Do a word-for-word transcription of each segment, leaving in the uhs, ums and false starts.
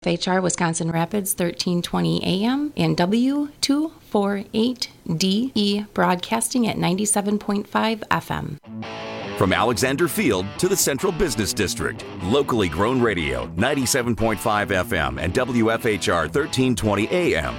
H R Wisconsin Rapids thirteen twenty A M and W two forty-eight D E broadcasting at ninety-seven point five F M. From Alexander Field to the Central Business District, locally grown radio, ninety-seven point five F M and W F H R thirteen twenty A M.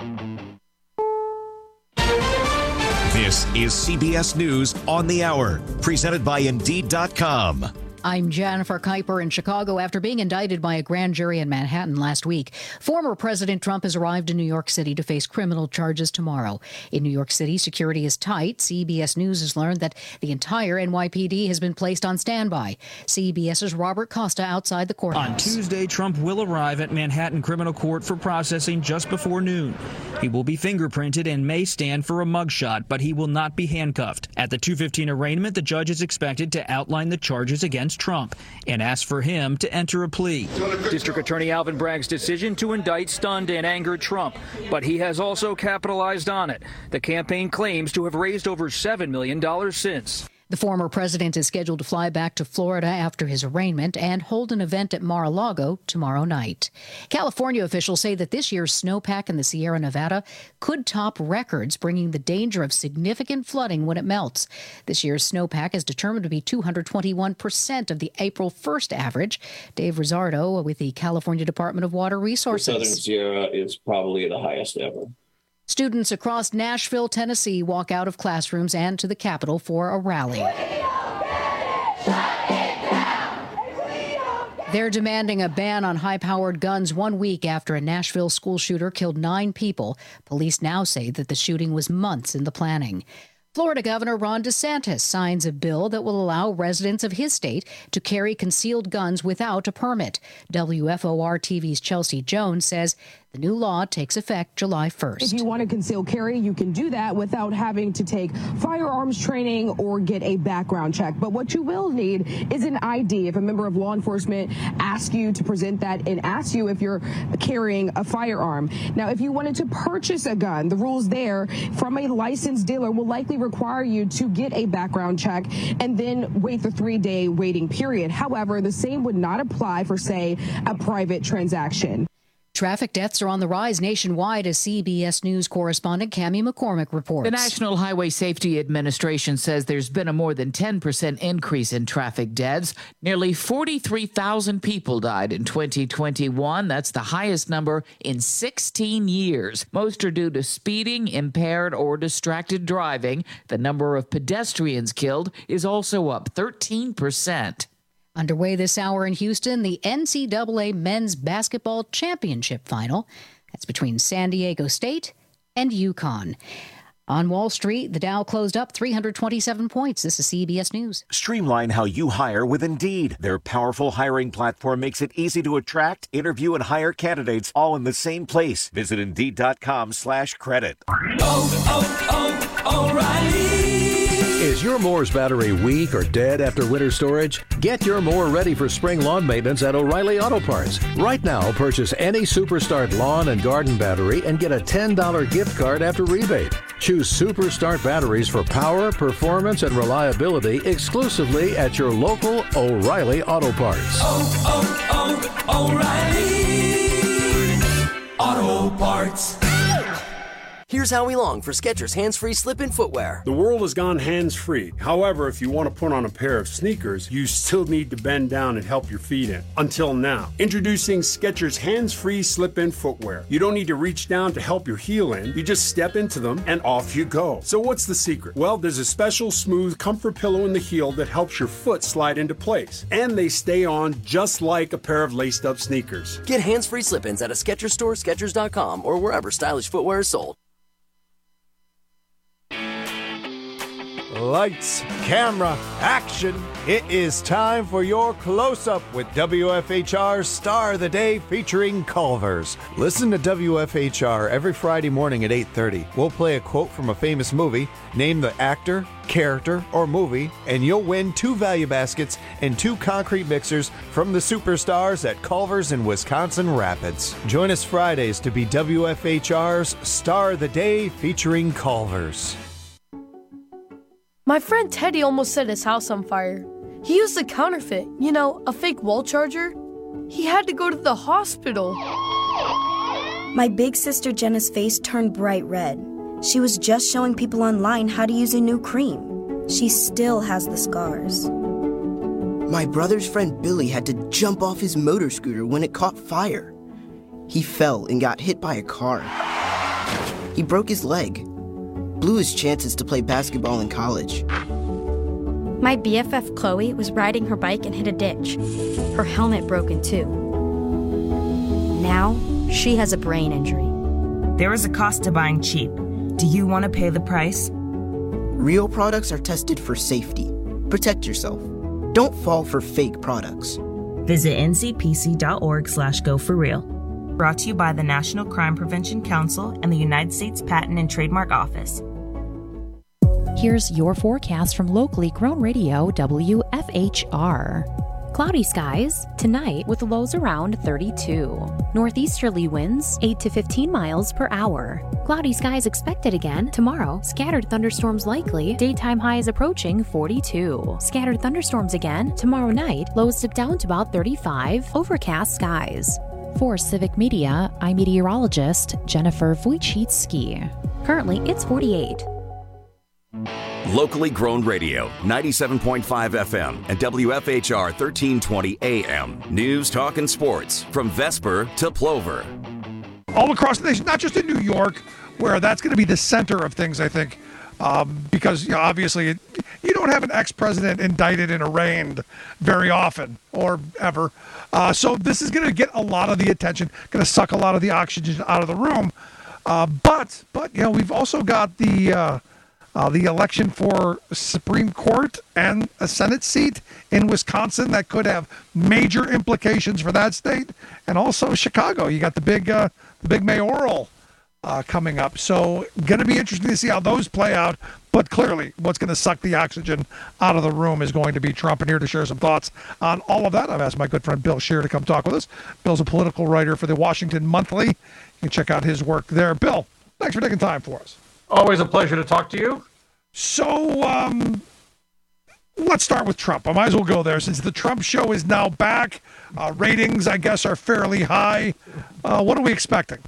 This is C B S News on the Hour, presented by Indeed dot com. I'm Jennifer Kuiper in Chicago. After being indicted by a grand jury in Manhattan last week, former President Trump has arrived in New York City to face criminal charges tomorrow. In New York City, security is tight. C B S News has learned that the entire N Y P D has been placed on standby. CBS's Robert Costa outside the courthouse. On Tuesday, Trump will arrive at Manhattan Criminal Court for processing just before noon. He will be fingerprinted and may stand for a mugshot, but he will not be handcuffed. At the two fifteen arraignment, the judge is expected to outline the charges against Trump and ask for him to enter a plea. District Attorney Alvin Bragg's decision to indict stunned and angered Trump, but he has also capitalized on it. The campaign claims to have raised over seven million dollars since. The former president is scheduled to fly back to Florida after his arraignment and hold an event at Mar-a-Lago tomorrow night. California officials say that this year's snowpack in the Sierra Nevada could top records, bringing the danger of significant flooding when it melts. This year's snowpack is determined to be two hundred twenty-one percent of the April first average. Dave Rizzardo with the California Department of Water Resources. The Southern Sierra is probably the highest ever. Students across Nashville, Tennessee walk out of classrooms and to the Capitol for a rally. They're demanding a ban on high-powered guns one week after a Nashville school shooter killed nine people. Police now say that the shooting was months in the planning. Florida Governor Ron DeSantis signs a bill that will allow residents of his state to carry concealed guns without a permit. W F O R T V's Chelsea Jones says the new law takes effect July first. If you want to conceal carry, you can do that without having to take firearms training or get a background check. But what you will need is an I D. If a member of law enforcement asks you to present that and asks you if you're carrying a firearm. Now, if you wanted to purchase a gun, the rules there from a licensed dealer will likely require you to get a background check and then wait the three-day waiting period. However, the same would not apply for, say, a private transaction. Traffic deaths are on the rise nationwide, as C B S News correspondent Cammie McCormick reports. The National Highway Safety Administration says there's been a more than ten percent increase in traffic deaths. Nearly forty-three thousand people died in twenty twenty-one. That's the highest number in sixteen years. Most are due to speeding, impaired, or distracted driving. The number of pedestrians killed is also up thirteen percent. Underway this hour in Houston, the N C double A Men's Basketball Championship Final. That's between San Diego State and UConn. On Wall Street, the Dow closed up three hundred twenty-seven points. This is C B S News. Streamline how you hire with Indeed. Their powerful hiring platform makes it easy to attract, interview, and hire candidates all in the same place. Visit Indeed.com slash credit. Oh, oh, oh, O'Reilly. Is your Moore's battery weak or dead after winter storage? Get your Moore ready for spring lawn maintenance at O'Reilly Auto Parts. Right now, purchase any Superstart lawn and garden battery and get a ten dollars gift card after rebate. Choose Superstart batteries for power, performance, and reliability exclusively at your local O'Reilly Auto Parts. Oh, oh, oh, O'Reilly Auto Parts. Here's how we long for Skechers hands-free slip-in footwear. The world has gone hands-free. However, if you want to put on a pair of sneakers, you still need to bend down and help your feet in. Until now. Introducing Skechers hands-free slip-in footwear. You don't need to reach down to help your heel in. You just step into them and off you go. So what's the secret? Well, there's a special smooth comfort pillow in the heel that helps your foot slide into place. And they stay on just like a pair of laced-up sneakers. Get hands-free slip-ins at a Skechers store, Skechers dot com, or wherever stylish footwear is sold. Lights, camera, action. It is time for your close-up with W F H R's Star of the Day featuring Culver's. Listen to W F H R every Friday morning at eight thirty. We'll play a quote from a famous movie, name the actor, character, or movie, and you'll win two value baskets and two concrete mixers from the superstars at Culver's in Wisconsin Rapids. Join us Fridays to be W F H R's Star of the Day featuring Culver's. My friend Teddy almost set his house on fire. He used a counterfeit, you know, a fake wall charger. He had to go to the hospital. My big sister Jenna's face turned bright red. She was just showing people online how to use a new cream. She still has the scars. My brother's friend Billy had to jump off his motor scooter when it caught fire. He fell and got hit by a car. He broke his leg, blew his chances to play basketball in college. My B F F Chloe was riding her bike and hit a ditch. Her helmet broke in two. Now, she has a brain injury. There is a cost to buying cheap. Do you want to pay the price? Real products are tested for safety. Protect yourself. Don't fall for fake products. Visit N C P C dot org slash go for real. Brought to you by the National Crime Prevention Council and the United States Patent and Trademark Office. Here's your forecast from locally grown radio W F H R. Cloudy skies tonight with lows around thirty-two. Northeasterly winds eight to fifteen miles per hour. Cloudy skies expected again tomorrow. Scattered thunderstorms likely. Daytime highs approaching forty-two. Scattered thunderstorms again tomorrow night. Lows dip down to about thirty-five. Overcast skies. For Civic Media, I'm meteorologist Jennifer Wojcicki. Currently, it's forty-eight. Locally grown radio, ninety-seven point five F M and W F H R thirteen twenty A M. News, talk, and sports from Vesper to Plover. All across the nation, not just in New York, where that's going to be the center of things, I think, um, because you know, obviously it, you don't have an ex-president indicted and arraigned very often or ever. Uh, so this is going to get a lot of the attention, going to suck a lot of the oxygen out of the room. Uh, but, but you know, we've also got the... Uh, Uh, the election for Supreme Court and a Senate seat in Wisconsin that could have major implications for that state, and also Chicago. You got the big, uh, the big mayoral uh, coming up. So, going to be interesting to see how those play out. But clearly, what's going to suck the oxygen out of the room is going to be Trump. And here to share some thoughts on all of that, I've asked my good friend Bill Scheer to come talk with us. Bill's a political writer for the Washington Monthly. You can check out his work there. Bill, thanks for taking time for us. Always a pleasure to talk to you. So, um, let's start with Trump. I might as well go there since the Trump show is now back. Uh, ratings, I guess, are fairly high. Uh, what are we expecting?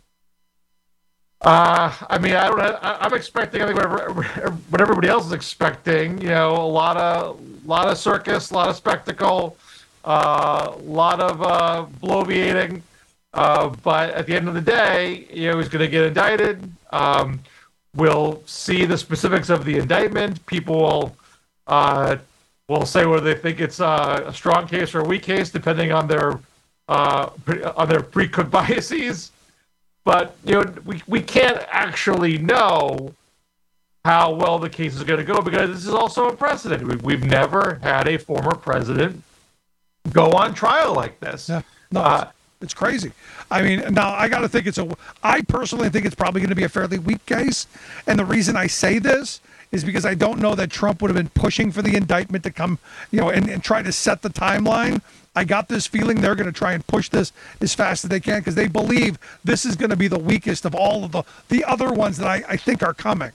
Uh, I mean, I don't. I, I'm expecting I think what everybody else is expecting. You know, a lot of, lot of circus, a lot of spectacle, a uh, lot of uh, bloviating. Uh, but at the end of the day, you know, he's going to get indicted. Um, we'll see the specifics of the indictment. People will uh, will say whether they think it's uh, a strong case or a weak case, depending on their uh, pre- on their pre-cooked biases. But you know, we we can't actually know how well the case is going to go because this is also a precedent. We've, we've never had a former president go on trial like this. Yeah, no, uh, it's, it's crazy. I mean, now I got to think it's a. I personally think it's probably going to be a fairly weak case, and the reason I say this is because I don't know that Trump would have been pushing for the indictment to come, you know, and, and try to set the timeline. I got this feeling they're going to try and push this as fast as they can because they believe this is going to be the weakest of all of the, the other ones that I, I think are coming.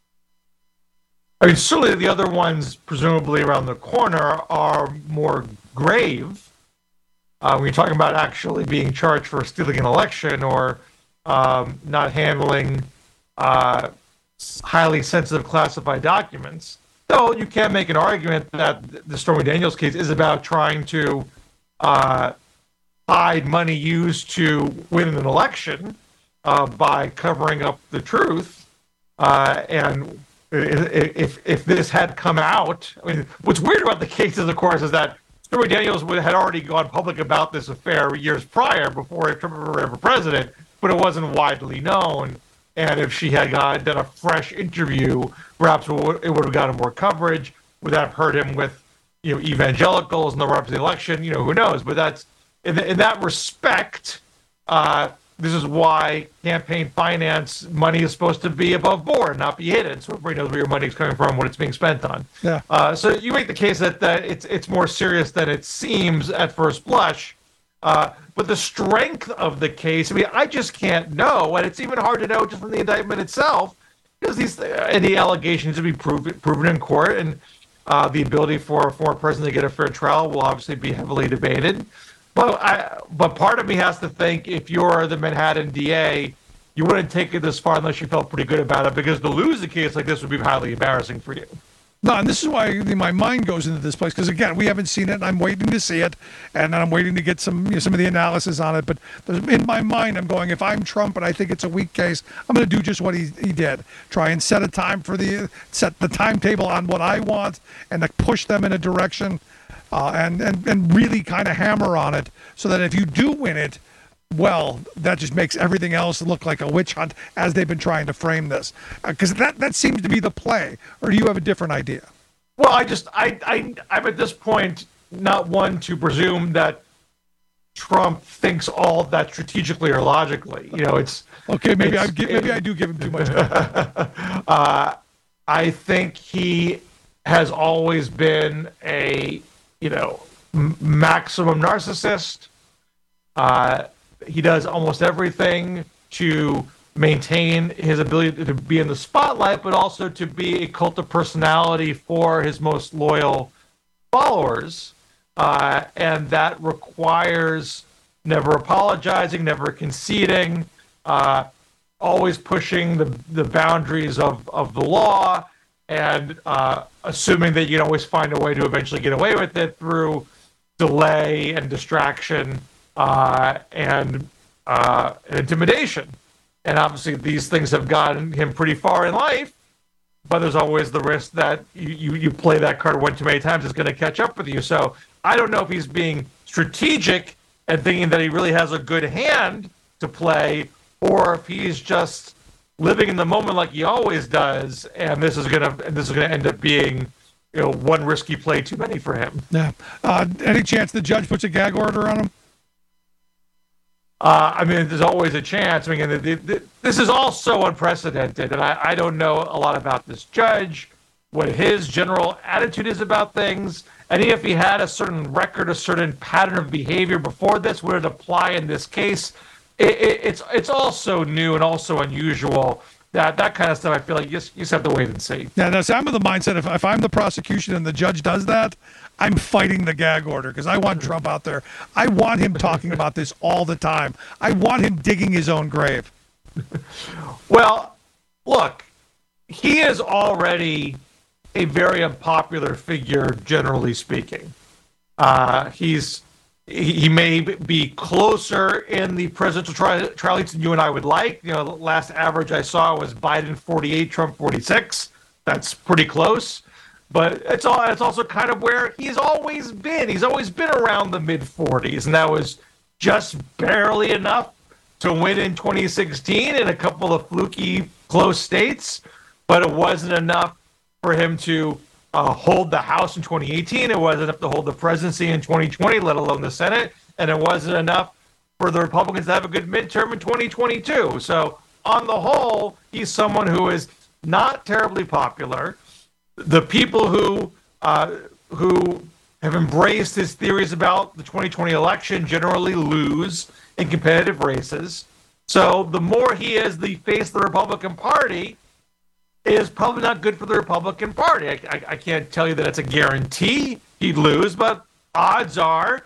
I mean, certainly the other ones, presumably around the corner, are more grave. Uh, when you're talking about actually being charged for stealing an election or um, not handling uh, highly sensitive classified documents. Though you can make an argument that the Stormy Daniels case is about trying to uh, hide money used to win an election uh, by covering up the truth. Uh, and if if this had come out, I mean, what's weird about the cases, of course, is that Stormy Daniels had already gone public about this affair years prior, before Trump ever ran for president, but it wasn't widely known. And if she had got, done a fresh interview, perhaps it would, it would have gotten more coverage. Would that have hurt him with, you know, evangelicals in the run up to the election? You know, who knows? But that's in, the, in that respect. Uh, this is why campaign finance money is supposed to be above board, not be hidden, so everybody knows where your money is coming from, what it's being spent on. Yeah. Uh, so you make the case that that it's it's more serious than it seems at first blush. Uh, but the strength of the case, I mean, I just can't know, and it's even hard to know just from the indictment itself, because these any allegations to be proven proven in court, and uh, the ability for a former president to get a fair trial will obviously be heavily debated. But I, but part of me has to think if you're the Manhattan D A, you wouldn't take it this far unless you felt pretty good about it, because to lose a case like this would be highly embarrassing for you. No, and this is why my mind goes into this place, because again, we haven't seen it, and I'm waiting to see it, and I'm waiting to get some, you know, some of the analysis on it. But in my mind, I'm going, if I'm Trump and I think it's a weak case, I'm going to do just what he he did: try and set a time for the set the timetable on what I want, and to push them in a direction, uh, and and and really kind of hammer on it, so that if you do win it, well, that just makes everything else look like a witch hunt, as they've been trying to frame this. Because uh, that, that seems to be the play. Or do you have a different idea? Well, I just, I, I, I'm at this point not one to presume that Trump thinks all of that strategically or logically. You know, it's... Okay, maybe, it's, I, give, maybe it, I do give him too much credit. uh, I think he has always been a, you know, m- maximum narcissist. Uh, He does almost everything to maintain his ability to be in the spotlight, but also to be a cult of personality for his most loyal followers. Uh, and that requires never apologizing, never conceding, uh, always pushing the, the boundaries of, of the law, and uh, assuming that you can always find a way to eventually get away with it through delay and distraction. Uh, and uh, intimidation. And obviously these things have gotten him pretty far in life, but there's always the risk that you, you, you play that card one too many times, it's going to catch up with you. So I don't know if he's being strategic and thinking that he really has a good hand to play, or if he's just living in the moment like he always does, and this is gonna this is gonna end up being, you know, one risky play too many for him. Yeah. Uh, any chance the judge puts a gag order on him? Uh, I mean, there's always a chance. I mean, the, the, the, this is all so unprecedented, and I, I don't know a lot about this judge, what his general attitude is about things, and if he had a certain record, a certain pattern of behavior before this, would it apply in this case? It, it, it's it's all so new and also unusual that that kind of stuff, I feel like you just, you just have to wait and see. Yeah, now, see, I'm of the mindset, if, if I'm the prosecution and the judge does that, I'm fighting the gag order, because I want Trump out there. I want him talking about this all the time. I want him digging his own grave. Well, look, he is already a very unpopular figure, generally speaking. Uh, he's he may be closer in the presidential tri- trial than you and I would like. You know, the last average I saw was Biden forty-eight, Trump forty-six. That's pretty close. But it's all it's also kind of where he's always been. He's always been around the mid forties, and that was just barely enough to win in twenty sixteen in a couple of fluky close states, but it wasn't enough for him to uh, hold the House in twenty eighteen. It wasn't enough to hold the presidency in twenty twenty, let alone the Senate, and it wasn't enough for the Republicans to have a good midterm in twenty twenty-two. So on the whole, he's someone who is not terribly popular. The people who uh, who have embraced his theories about the twenty twenty election generally lose in competitive races. So the more he is the face of the Republican Party, is probably not good for the Republican Party. I, I, I can't tell you that it's a guarantee he'd lose, but odds are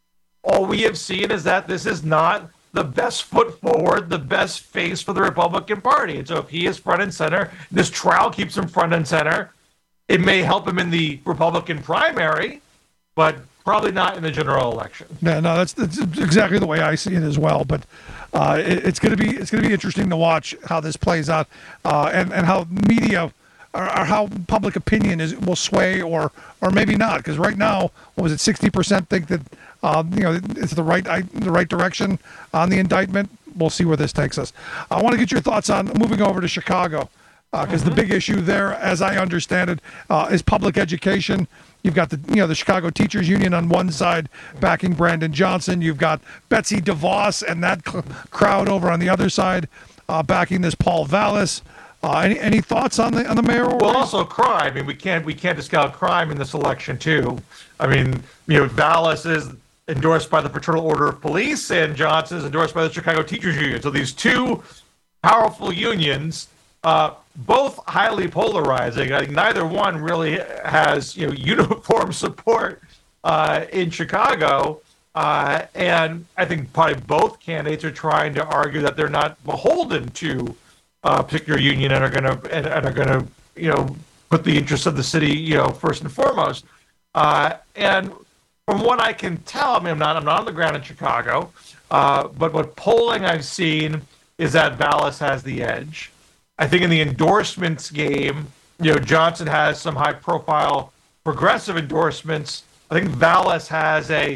all we have seen is that this is not the best foot forward, the best face for the Republican Party. And so if he is front and center, this trial keeps him front and center. It may help him in the Republican primary, but probably not in the general election. Yeah, no, that's, that's exactly the way I see it as well. But uh, it, it's going to be it's going to be interesting to watch how this plays out, uh, and and how media or, or how public opinion is will sway or or maybe not. Because right now, what was it, sixty percent think that uh, you know it's the right the right direction on the indictment. We'll see where this takes us. I want to get your thoughts on moving over to Chicago. Because uh, mm-hmm. the big issue there, as I understand it, uh, is public education. You've got the you know the Chicago Teachers Union on one side backing Brandon Johnson. You've got Betsy DeVos and that cl- crowd over on the other side uh, backing this Paul Vallas. Uh, any any thoughts on the on the mayoral Well, race? also crime. I mean, we can't we can't discount crime in this election too. I mean, you know, Vallas is endorsed by the Fraternal Order of Police, and Johnson is endorsed by the Chicago Teachers Union. So these two powerful unions. Uh, both highly polarizing. I think neither one really has, you know, uniform support uh, in Chicago. Uh, and I think probably both candidates are trying to argue that they're not beholden to a particular union and are going to and, and are going to you know put the interests of the city you know first and foremost. Uh, and from what I can tell, I mean I'm not I'm not on the ground in Chicago, uh, but what polling I've seen is that Vallas has the edge. I think in the endorsements game, you know Johnson has some high-profile progressive endorsements. I think Vallas has a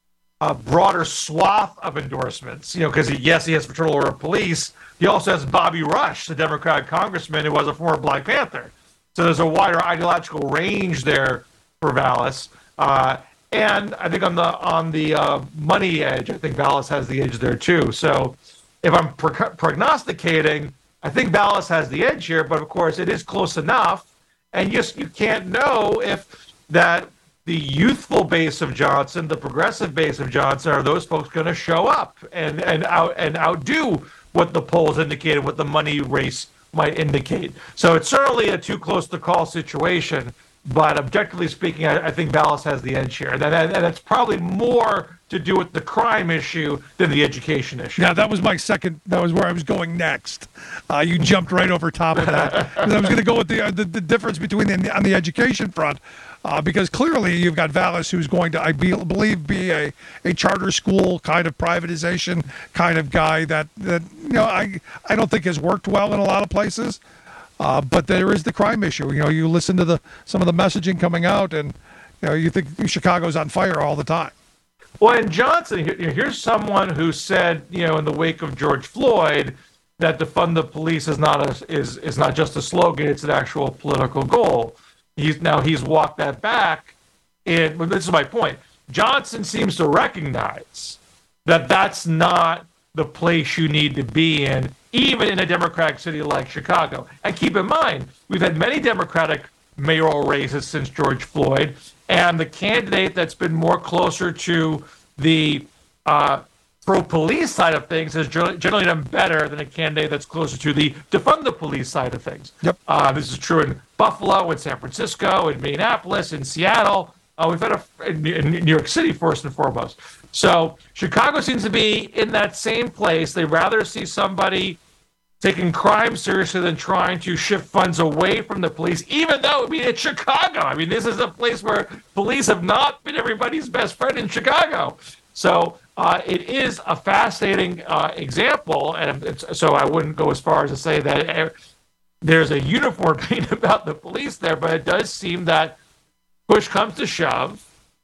a broader swath of endorsements, you know, because yes, he has Fraternal Order of Police. He also has Bobby Rush, the Democratic congressman who was a former Black Panther. So there's a wider ideological range there for Vallas. Uh, and I think on the on the uh, money edge, I think Vallas has the edge there too. So if I'm pro- prognosticating, I think Vallas has the edge here. But of course, it is close enough, and just you can't know if that. The youthful base of Johnson, the progressive base of Johnson, are those folks going to show up and and out and outdo what the polls indicated, what the money race might indicate? So it's certainly a too close to call situation. But objectively speaking, I, I think Vallas has the edge here, and, that, and that's probably more to do with the crime issue than the education issue. Yeah, that was my second. That was where I was going next. Uh, you jumped right over top of that. I was going to go with the, uh, the the difference between the, on the education front. Uh, because clearly you've got Vallas, who's going to, I be, believe, be a, a charter school kind of privatization kind of guy that, that you know, I I don't think has worked well in a lot of places. Uh, but there is the crime issue. You know, you listen to the some of the messaging coming out, and you know, you think Chicago's on fire all the time. Well, and Johnson, here's someone who said, you know, in the wake of George Floyd, that defund the police is not a is is not just a slogan; it's an actual political goal. He's now he's walked that back, and well, this is my point. Johnson seems to recognize that that's not the place you need to be in, even in a Democratic city like Chicago. And keep in mind, we've had many Democratic mayoral races since George Floyd, and the candidate that's been more closer to the uh, pro-police side of things has generally done better than a candidate that's closer to the defund the police side of things. Yep. Uh, this is true in Buffalo, in San Francisco, in Minneapolis, in Seattle. Uh, we've had a in, in New York City first and foremost. So Chicago seems to be in that same place. They rather see somebody taking crime seriously than trying to shift funds away from the police, even though, I mean, it's Chicago. I mean, this is a place where police have not been everybody's best friend in Chicago. So uh, it is a fascinating uh, example, and it's, so I wouldn't go as far as to say that there's a uniform opinion about the police there, but it does seem that push comes to shove,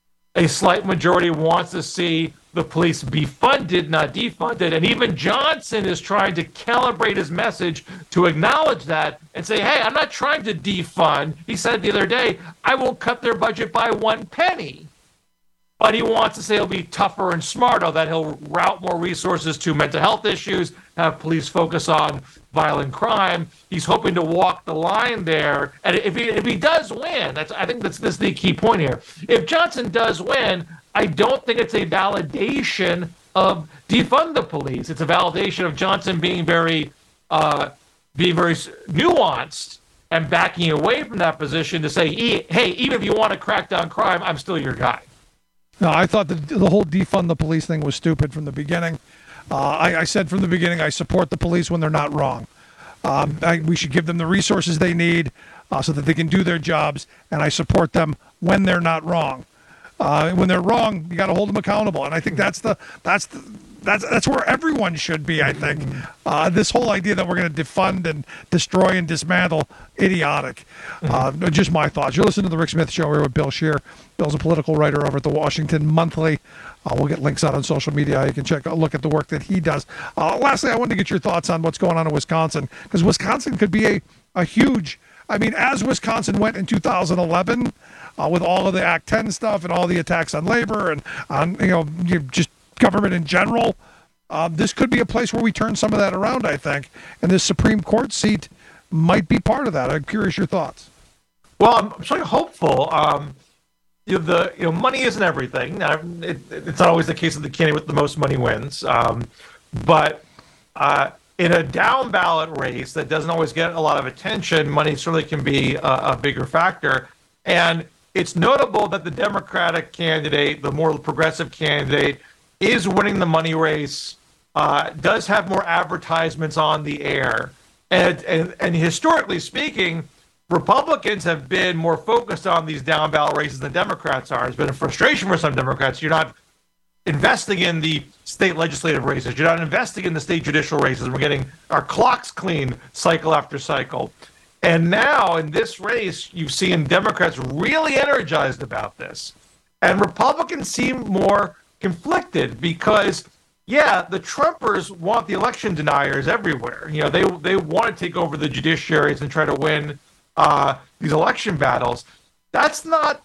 a slight majority wants to see the police be funded, not defunded, and even Johnson is trying to calibrate his message to acknowledge that and say, hey, I'm not trying to defund. He said the other day, I won't cut their budget by one penny. But he wants to say he'll be tougher and smarter, that he'll route more resources to mental health issues, have police focus on violent crime. He's hoping to walk the line there. And if he if he does win, that's I think that's, that's the key point here. If Johnson does win, I don't think it's a validation of defund the police. It's a validation of Johnson being very uh, being very nuanced and backing away from that position to say, hey, even if you want to crack down crime, I'm still your guy. No, I thought the, the whole defund the police thing was stupid from the beginning. Uh, I, I said from the beginning, I support the police when they're not wrong. Um, I, we should give them the resources they need uh, so that they can do their jobs, and I support them when they're not wrong. Uh, when they're wrong, you got to hold them accountable, and I think that's the that's the that's that's where everyone should be. I think uh, this whole idea that we're going to defund and destroy and dismantle, idiotic. Uh, just my thoughts. You're listening to the Rick Smith Show here with Bill Scheer. Bill's a political writer over at the Washington Monthly. Uh, we'll get links out on social media. You can check a look at the work that he does. Uh, lastly, I wanted to get your thoughts on what's going on in Wisconsin, because Wisconsin could be a, a huge, I mean, as Wisconsin went in two thousand eleven uh, with all of the Act ten stuff and all the attacks on labor and on, you know, just government in general, uh, this could be a place where we turn some of that around, I think. And this Supreme Court seat might be part of that. I'm curious your thoughts. Well, I'm sort of hopeful. Um, You know, the you know money isn't everything. It, it's not always the case that the candidate with the most money wins. Um, but uh, in a down ballot race that doesn't always get a lot of attention, money certainly can be a, a bigger factor. And it's notable that the Democratic candidate, the more progressive candidate, is winning the money race, uh, does have more advertisements on the air. And, and, and historically speaking, Republicans have been more focused on these down ballot races than Democrats are. It's been a frustration for some Democrats. You're not investing in the state legislative races. You're not investing in the state judicial races. We're getting our clocks clean cycle after cycle. And now in this race, you've seen Democrats really energized about this. And Republicans seem more conflicted because, yeah, the Trumpers want the election deniers everywhere. You know, they they want to take over the judiciaries and try to win uh, these election battles. That's not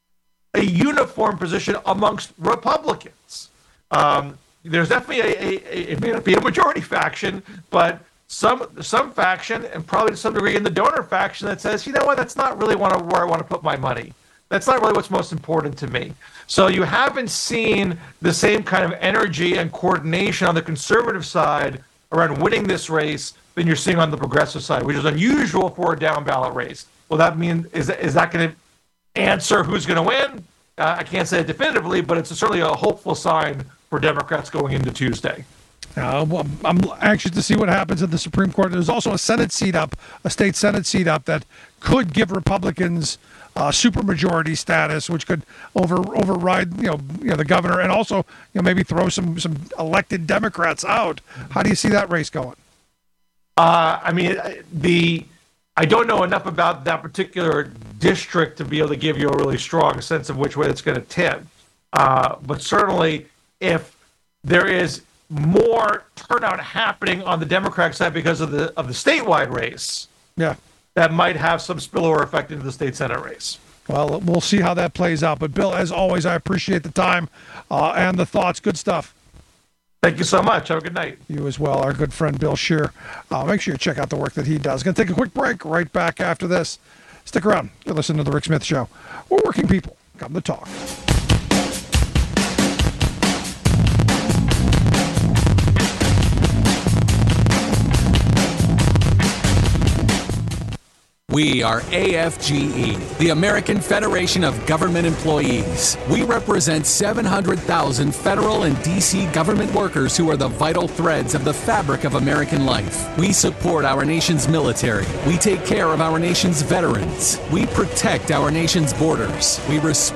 a uniform position amongst Republicans. Um, there's definitely a, a, a, it may not be a majority faction, but some some faction, and probably to some degree in the donor faction, that says, you know what, that's not really one of where I want to put my money. That's not really what's most important to me. So you haven't seen the same kind of energy and coordination on the conservative side around winning this race than you're seeing on the progressive side, which is unusual for a down ballot race. Well, that mean is is that going to answer who's going to win? Uh, I can't say it definitively, but it's certainly a hopeful sign for Democrats going into Tuesday. Uh, well, I'm anxious to see what happens in the Supreme Court. There's also a Senate seat up, a state Senate seat up that could give Republicans uh, supermajority status, which could over override, you know, you know, the governor, and also, you know, maybe throw some some elected Democrats out. How do you see that race going? Uh, I mean, the I don't know enough about that particular district to be able to give you a really strong sense of which way it's going to tip. Uh, but certainly, if there is more turnout happening on the Democratic side because of the of the statewide race, yeah, that might have some spillover effect into the state Senate race. Well, we'll see how that plays out. But Bill, as always, I appreciate the time uh, and the thoughts. Good stuff. Thank you so much. Have a good night. You as well, our good friend Bill Scheer. Uh, make sure you check out the work that he does. Going to take a quick break. Right back after this. Stick around. You're listening to the Rick Smith Show. We're working people. Come to talk. We are A F G E, the American Federation of Government Employees. We represent seven hundred thousand federal and D C government workers who are the vital threads of the fabric of American life. We support our nation's military. We take care of our nation's veterans. We protect our nation's borders. We respect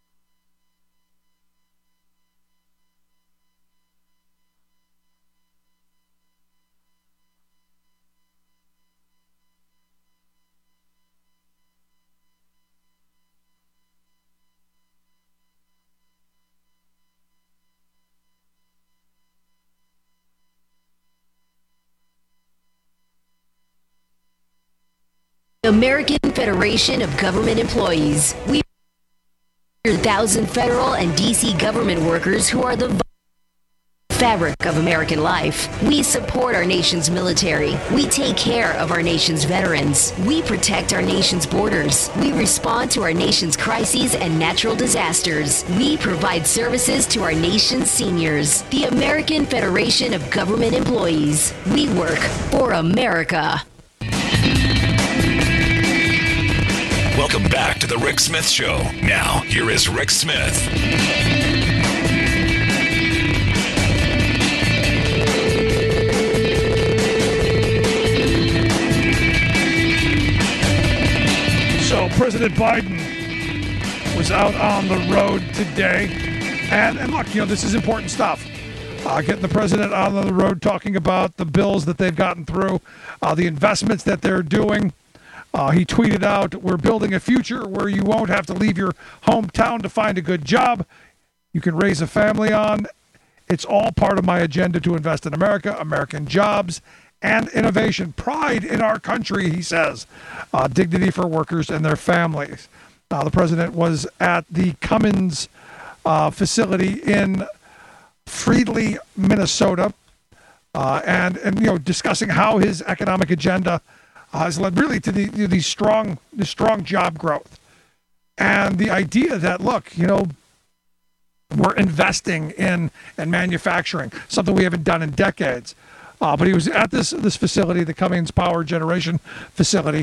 American Federation of Government Employees. We are one thousand federal and D C government workers who are the fabric of American life. We support our nation's military. We take care of our nation's veterans. We protect our nation's borders. We respond to our nation's crises and natural disasters. We provide services to our nation's seniors. The American Federation of Government Employees. We work for America. Welcome back to the Rick Smith Show. Now, here is Rick Smith. So President Biden was out on the road today. And, and look, you know, this is important stuff. Uh, getting the president out on the road, talking about the bills that they've gotten through, uh, the investments that they're doing. Uh, he tweeted out, "We're building a future where you won't have to leave your hometown to find a good job. You can raise a family on. It's all part of my agenda to invest in America, American jobs, and innovation. Pride in our country," he says. Uh, dignity for workers and their families. Uh, the president was at the Cummins uh, facility in Friedley, Minnesota, uh, and, and you know, discussing how his economic agenda Uh, has led really to the, the, the strong the strong job growth. And the idea that, look, you know, we're investing in, in manufacturing, something we haven't done in decades. Uh, but he was at this this facility, the Cummins Power Generation facility,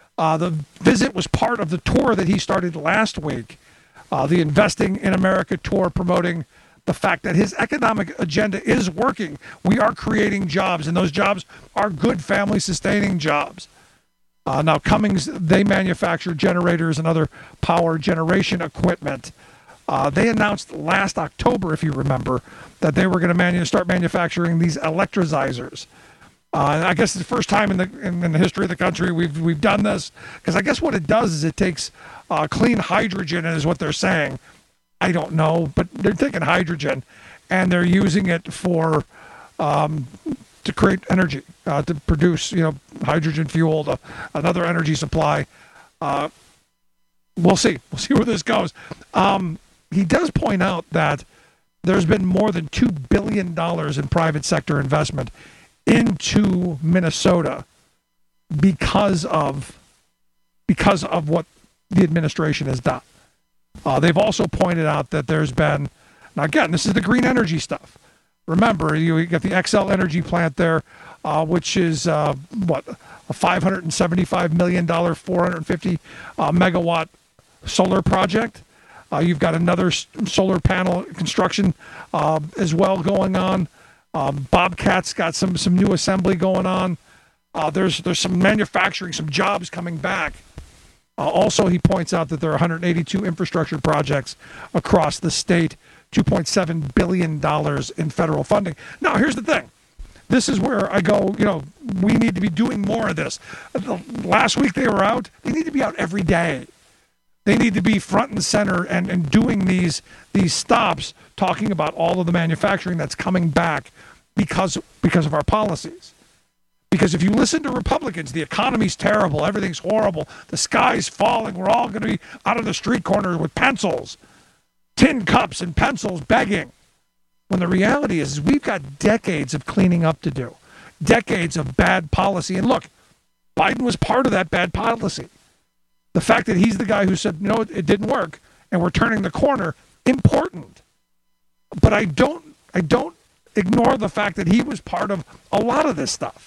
Uh, the visit was part of the tour that he started last week, uh, the Investing in America tour, promoting the fact that his economic agenda is working. We are creating jobs, and those jobs are good family-sustaining jobs. Uh, now, Cummins, they manufacture generators and other power generation equipment. Uh, they announced last October, if you remember, that they were going to manu- start manufacturing these electrolyzers. Uh, I guess it's the first time in the in, in the history of the country we've we've done this, because I guess what it does is it takes uh, clean hydrogen, is what they're saying. I don't know, but they're taking hydrogen and they're using it for um, to create energy, uh, to produce, you know, hydrogen fuel, to another energy supply. Uh, we'll see. We'll see where this goes. Um, he does point out that there's been more than two billion dollars in private sector investment into Minnesota because of because of what the administration has done. Uh, they've also pointed out that there's been, now again, this is the green energy stuff. Remember, you, you got the Xcel Energy plant there, uh, which is uh, what a five hundred seventy-five million dollars, four hundred fifty uh, megawatt solar project. Uh, you've got another s- solar panel construction uh, as well going on. Um, Bobcat's got some some new assembly going on. Uh, there's there's some manufacturing, some jobs coming back. Uh, also, he points out that there are one hundred eighty-two infrastructure projects across the state, two point seven billion dollars in federal funding. Now, here's the thing. This is where I go, you know, we need to be doing more of this. The, last week they were out. They need to be out every day. They need to be front and center and, and doing these these stops, talking about all of the manufacturing that's coming back because because of our policies. Because if you listen to Republicans, the economy's terrible, everything's horrible, the sky's falling, we're all going to be out of the street corners with pencils, tin cups and pencils begging. When the reality is, is we've got decades of cleaning up to do, decades of bad policy. And look, Biden was part of that bad policy. The fact that he's the guy who said, no, it didn't work, and we're turning the corner, important. But I don't, I don't ignore the fact that he was part of a lot of this stuff.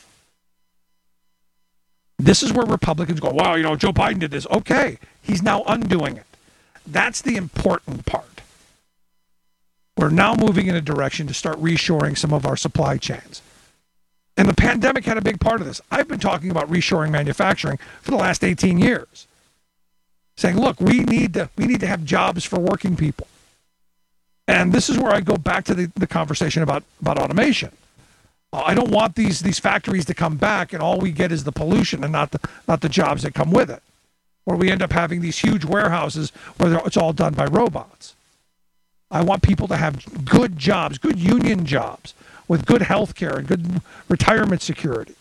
This is where Republicans go, wow, you know, Joe Biden did this. Okay, he's now undoing it. That's the important part. We're now moving in a direction to start reshoring some of our supply chains. And the pandemic had a big part of this. I've been talking about reshoring manufacturing for the last eighteen years. Saying, look, we need to we need to have jobs for working people. And this is where I go back to the, the conversation about, about automation. Uh, I don't want these these factories to come back and all we get is the pollution and not the not the jobs that come with it. Or we end up having these huge warehouses where it's all done by robots. I want people to have good jobs, good union jobs, with good health care and good retirement security.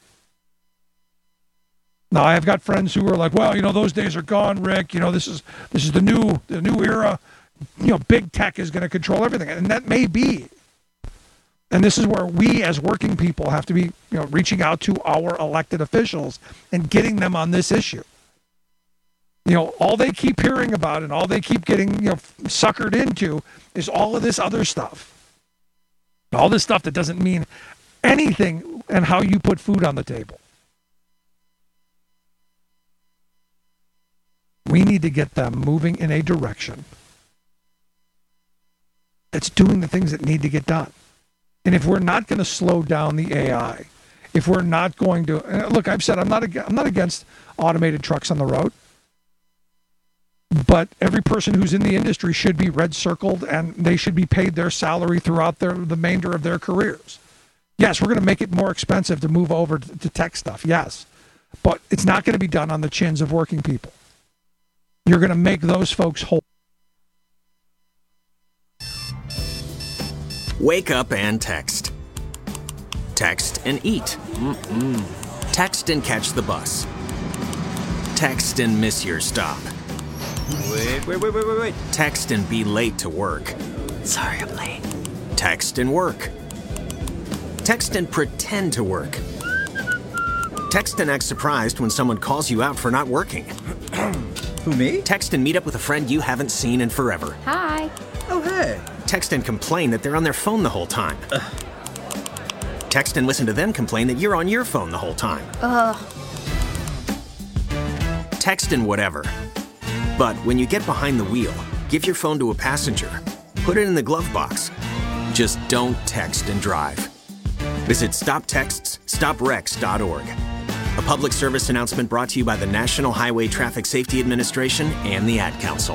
Now, I've got friends who are like, well, you know, those days are gone, Rick. You know, this is this is the new the new era. You know, big tech is going to control everything. And that may be. And this is where we as working people have to be, you know, reaching out to our elected officials and getting them on this issue. You know, all they keep hearing about and all they keep getting, you know, suckered into is all of this other stuff. All this stuff that doesn't mean anything and how you put food on the table. We need to get them moving in a direction that's doing the things that need to get done. And if we're not going to slow down the A I, if we're not going to, look, I've said I'm not I'm not against automated trucks on the road, but every person who's in the industry should be red circled and they should be paid their salary throughout their the remainder of their careers. Yes, we're going to make it more expensive to move over to, to tech stuff. Yes, but it's not going to be done on the chins of working people. You're going to make those folks whole. Wake up and text. Text and eat. Mm-mm. Text and catch the bus. Text and miss your stop. Wait, wait, wait, wait, wait, wait. Text and be late to work. Sorry, I'm late. Text and work. Text and pretend to work. Text and act surprised when someone calls you out for not working. Who, me? Text and meet up with a friend you haven't seen in forever. Hi. Oh, hey. Text and complain that they're on their phone the whole time. Ugh. Text and listen to them complain that you're on your phone the whole time. Ugh. text and whatever. But when you get behind the wheel, give your phone to a passenger. Put it in the glove box. Just don't text and drive. Visit stop texts stop wrecks dot org. A public service announcement brought to you by the National Highway Traffic Safety Administration and the Ad Council.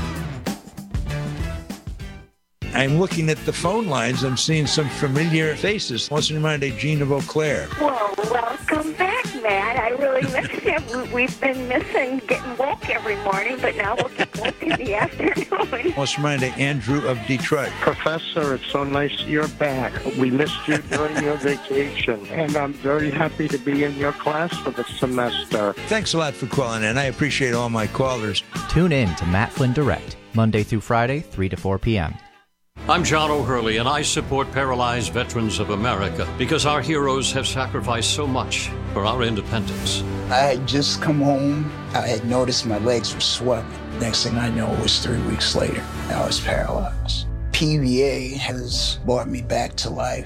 I'm looking at the phone lines. I'm seeing some familiar faces. What's in mind, Gina Beauclair? Well, welcome back, Matt. I really miss you. We've been missing getting woke every morning, but now we'll get woke in the afternoon. What's in mind, Andrew of Detroit? Professor, it's so nice you're back. We missed you during your vacation, and I'm very happy to be in your class for the semester. Thanks a lot for calling in. I appreciate all my callers. Tune in to Matt Flynn Direct, Monday through Friday, three to four p.m. I'm John O'Hurley, and I support Paralyzed Veterans of America because our heroes have sacrificed so much for our independence. I had just come home. I had noticed my legs were swelling. Next thing I know, it was three weeks later. I was paralyzed. P V A has brought me back to life.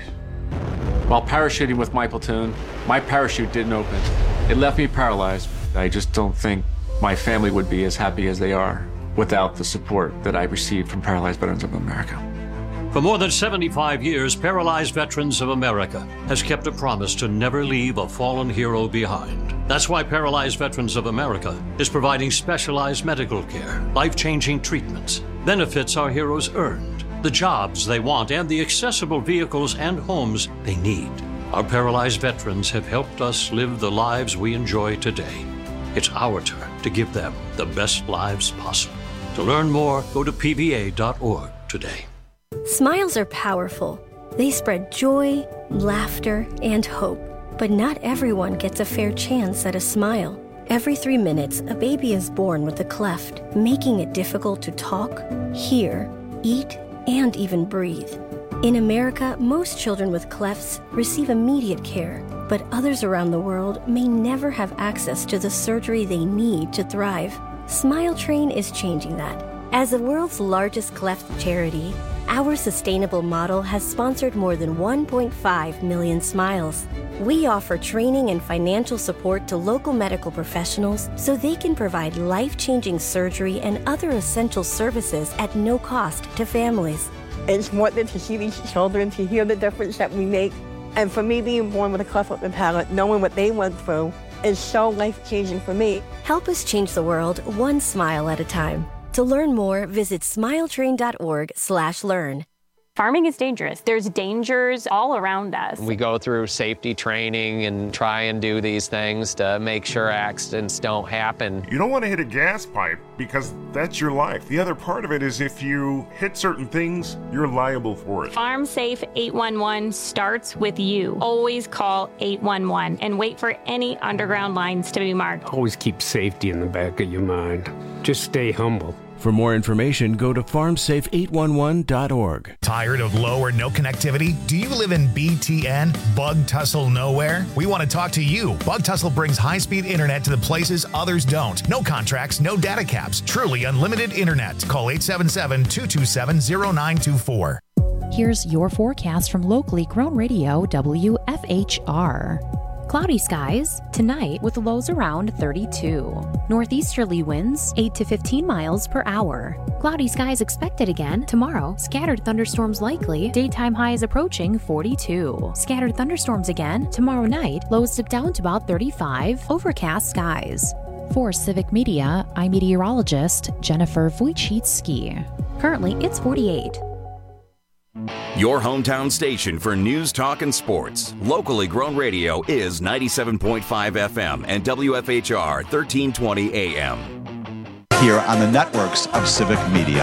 While parachuting with my platoon, my parachute didn't open. It left me paralyzed. I just don't think my family would be as happy as they are without the support that I received from Paralyzed Veterans of America. For more than seventy-five years, Paralyzed Veterans of America has kept a promise to never leave a fallen hero behind. That's why Paralyzed Veterans of America is providing specialized medical care, life-changing treatments, benefits our heroes earned, the jobs they want, and the accessible vehicles and homes they need. Our paralyzed veterans have helped us live the lives we enjoy today. It's our turn to give them the best lives possible. To learn more, go to P V A dot org today. Smiles are powerful. They spread joy, laughter, and hope. But not everyone gets a fair chance at a smile. Every three minutes, a baby is born with a cleft, making it difficult to talk, hear, eat, and even breathe. In America, most children with clefts receive immediate care, but others around the world may never have access to the surgery they need to thrive. Smile Train is changing that. As the world's largest cleft charity, our sustainable model has sponsored more than one point five million smiles. We offer training and financial support to local medical professionals so they can provide life-changing surgery and other essential services at no cost to families. It's wonderful to see these children, to hear the difference that we make. And for me, being born with a cleft lip and palate, knowing what they went through, is so life-changing for me. Help us change the world one smile at a time. To learn more, visit smiletrain.org slash learn. Farming is dangerous. There's dangers all around us. We go through safety training and try and do these things to make sure accidents don't happen. You don't want to hit a gas pipe because that's your life. The other part of it is if you hit certain things, you're liable for it. Farm Safe eight one one starts with you. Always call eight one one and wait for any underground lines to be marked. Always keep safety in the back of your mind. Just stay humble. For more information, go to farm safe eight one one dot org. Tired of low or no connectivity? Do you live in B T N, Bug Tussle Nowhere? We want to talk to you. Bug Tussle brings high-speed internet to the places others don't. No contracts, no data caps. Truly unlimited internet. Call eight seven seven, two two seven, zero nine two four. Here's your forecast from locally grown radio W F H R. Cloudy skies tonight with lows around thirty-two. Northeasterly winds eight to fifteen miles per hour. Cloudy skies expected again tomorrow. Scattered thunderstorms likely. Daytime highs approaching forty-two. Scattered thunderstorms again tomorrow night. Lows dip down to about thirty-five. Overcast skies. For Civic Media, I'm meteorologist Jennifer Wojcicki. Currently, it's forty-eight. Your hometown station for news, talk, and sports. Locally grown radio is ninety-seven point five F M and W F H R thirteen twenty A M. Here on the networks of Civic Media.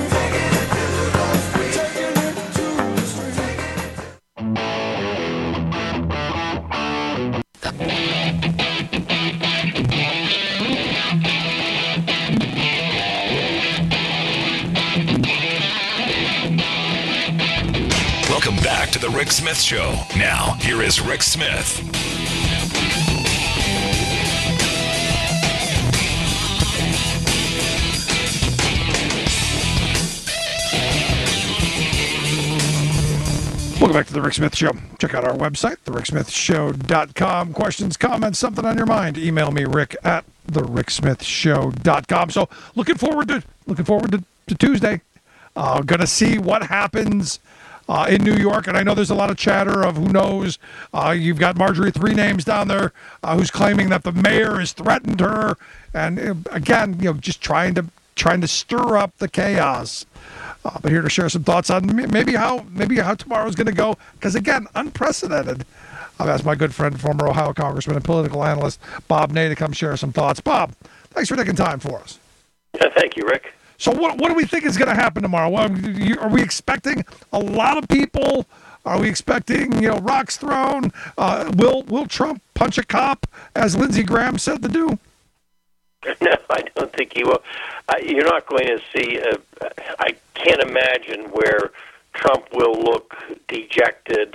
Welcome back to the Rick Smith Show. Now, here is Rick Smith. Welcome back to the Rick Smith Show. Check out our website, the rick smith show dot com. Questions, comments, something on your mind, email me, rick at the rick smith show dot com. So looking forward to looking forward to, to Tuesday. Uh, going to see what happens uh, in New York. And I know there's a lot of chatter of who knows. Uh, you've got Marjorie Three Names down there uh, who's claiming that the mayor has threatened her. And uh, again, you know, just trying to trying to stir up the chaos. Uh, but here to share some thoughts on maybe how maybe how tomorrow's going to go. Because again, unprecedented. I've asked my good friend, former Ohio Congressman and political analyst Bob Ney to come share some thoughts. Bob, thanks for taking time for us. Yeah, thank you, Rick. So what what do we think is going to happen tomorrow? What, are we expecting a lot of people? Are we expecting, you know, rocks thrown? Uh, will will Trump punch a cop, as Lindsey Graham said to do? No, I don't think he will. Uh, you're not going to see, a, I can't imagine where Trump will look dejected,